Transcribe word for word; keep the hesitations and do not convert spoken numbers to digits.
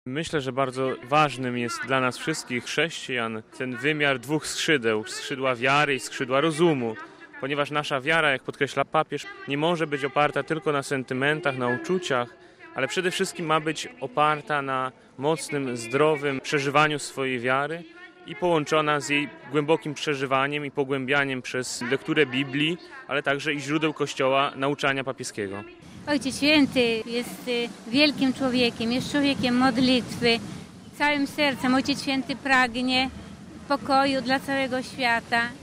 Myślę, że bardzo ważnym jest dla nas wszystkich chrześcijan ten wymiar dwóch skrzydeł, skrzydła wiary i skrzydła rozumu, ponieważ nasza wiara, jak podkreśla papież, nie może być oparta tylko na sentymentach, na uczuciach, ale przede wszystkim ma być oparta na mocnym, zdrowym przeżywaniu swojej wiary i połączona z jej głębokim przeżywaniem i pogłębianiem przez lekturę Biblii, ale także i źródeł Kościoła, nauczania papieskiego. Ojciec Święty jest wielkim człowiekiem, jest człowiekiem modlitwy. Całym sercem Ojciec Święty pragnie pokoju dla całego świata